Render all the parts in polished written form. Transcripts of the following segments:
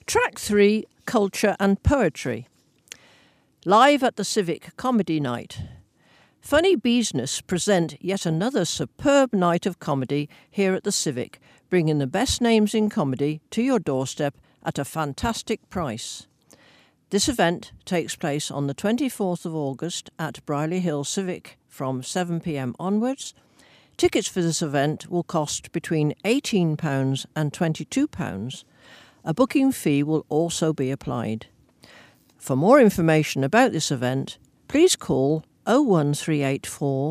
Track 3, Culture and Poetry. Live at the Civic Comedy Night. Funny Business present yet another superb night of comedy here at the Civic, bringing the best names in comedy to your doorstep at a fantastic price. This event takes place on the 24th of August at Brierley Hill Civic from 7 p.m. onwards. Tickets for this event will cost between £18 and £22. A booking fee will also be applied. For more information about this event, please call 01384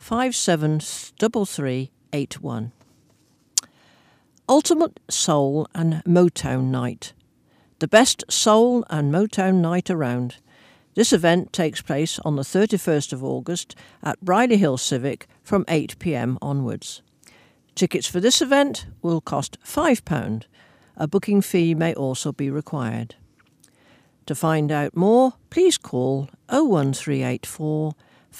573381. Ultimate Soul and Motown Night. The best soul and Motown night around. This event takes place on the 31st of August at Brierley Hill Civic from 8 p.m. onwards. Tickets for this event will cost £5. A booking fee may also be required. To find out more, please call 01384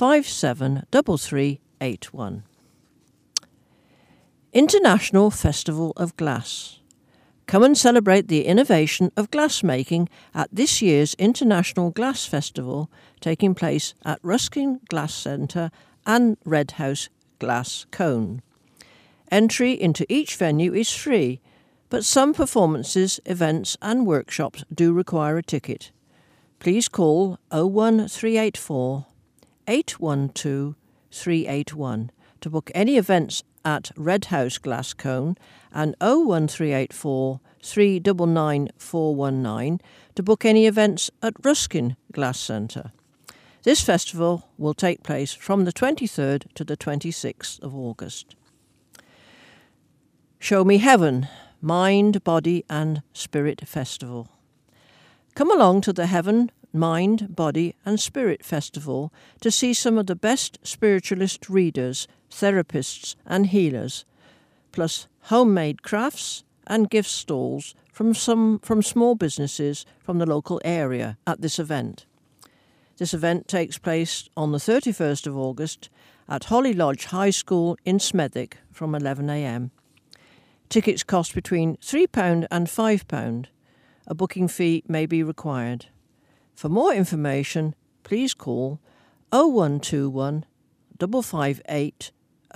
573381. International Festival of Glass. Come and celebrate the innovation of glassmaking at this year's International Glass Festival, taking place at Ruskin Glass Centre and Red House Glass Cone. Entry into each venue is free, but some performances, events and workshops do require a ticket. Please call 01384 812 381 to book any events at Red House Glass Cone and 01384 399 419 to book any events at Ruskin Glass Centre. This festival will take place from the 23rd to the 26th of August. Show Me Heaven, Mind, Body and Spirit Festival. Come along to the Heaven, Mind, Body and Spirit Festival to see some of the best spiritualist readers, therapists and healers, plus homemade crafts and gift stalls from small businesses from the local area at this event. This event takes place on the 31st of August at Holly Lodge High School in Smethwick from 11 a.m. Tickets cost between £3 and £5. A booking fee may be required. For more information, please call 0121 558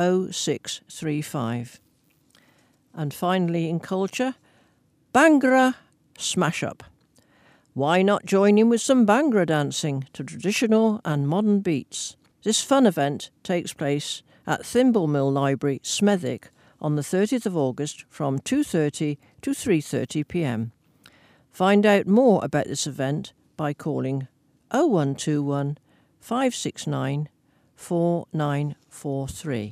0635. And finally in culture, Bhangra Smash Up. Why not join in with some Bhangra dancing to traditional and modern beats? This fun event takes place at Thimble Mill Library, Smethwick, on the 30th of August from 2:30 to 3:30 p.m. Find out more about this event by calling 0121 569 4943.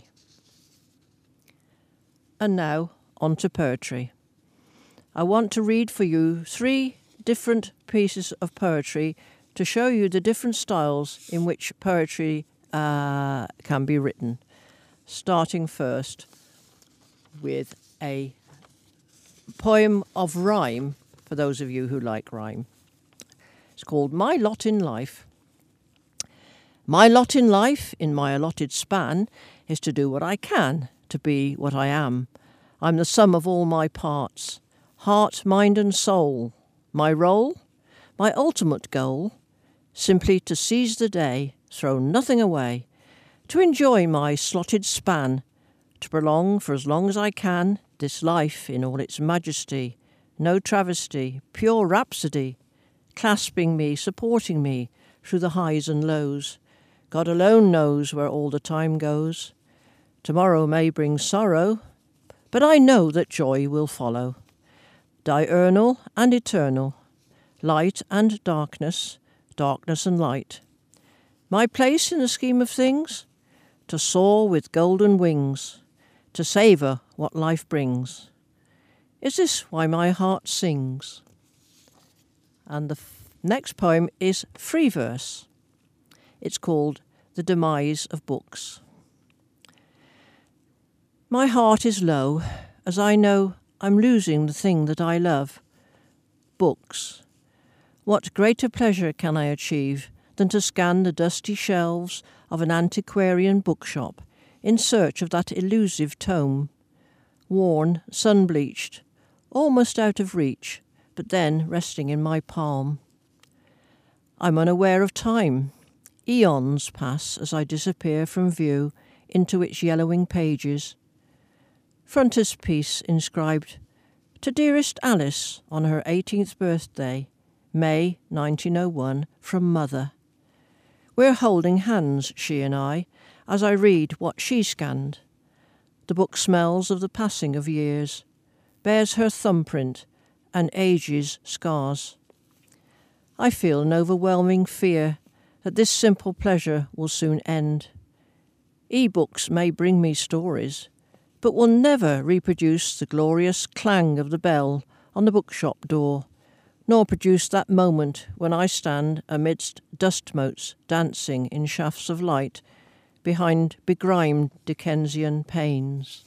And now on to poetry. I want to read for you 3 different pieces of poetry to show you the different styles in which poetry can be written. Starting first with a poem of rhyme, for those of you who like rhyme. It's called My Lot in Life. My lot in life, in my allotted span, is to do what I can, to be what I am. I'm the sum of all my parts, heart, mind and soul. My role, my ultimate goal, simply to seize the day, throw nothing away, to enjoy my slotted span, to prolong for as long as I can this life in all its majesty, no travesty, pure rhapsody, clasping me, supporting me through the highs and lows. God alone knows where all the time goes. Tomorrow may bring sorrow, but I know that joy will follow. Diurnal and eternal, light and darkness, darkness and light. My place in the scheme of things? To soar with golden wings, to savour what life brings. Is this why my heart sings? And the next poem is free verse. It's called The Demise of Books. My heart is low, as I know I'm losing the thing that I love. Books. What greater pleasure can I achieve than to scan the dusty shelves of an antiquarian bookshop in search of that elusive tome, worn, sun-bleached, almost out of reach, but then resting in my palm. I'm unaware of time. Eons pass as I disappear from view into its yellowing pages. Frontispiece inscribed, "To dearest Alice on her 18th birthday, May 1901, from Mother." We're holding hands, she and I, as I read what she scanned. The book smells of the passing of years, bears her thumbprint and age's scars. I feel an overwhelming fear that this simple pleasure will soon end. E-books may bring me stories, but will never reproduce the glorious clang of the bell on the bookshop door, nor produce that moment when I stand amidst dust motes dancing in shafts of light behind begrimed Dickensian panes.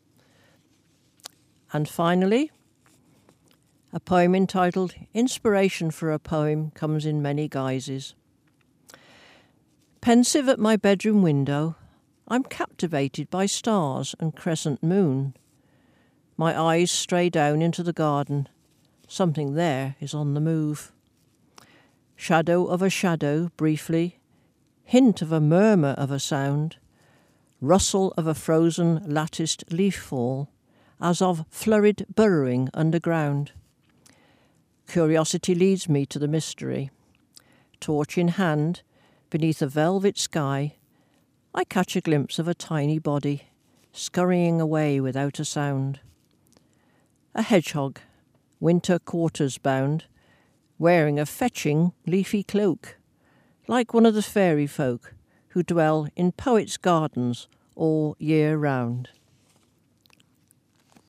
And finally, a poem entitled "Inspiration for a Poem" comes in many guises. Pensive at my bedroom window, I'm captivated by stars and crescent moon. My eyes stray down into the garden. Something there is on the move. Shadow of a shadow, briefly, hint of a murmur of a sound, rustle of a frozen latticed leaf fall, as of flurried burrowing underground. Curiosity leads me to the mystery. Torch in hand, beneath a velvet sky, I catch a glimpse of a tiny body, scurrying away without a sound. A hedgehog, winter quarters bound, wearing a fetching leafy cloak, like one of the fairy folk who dwell in poets' gardens all year round.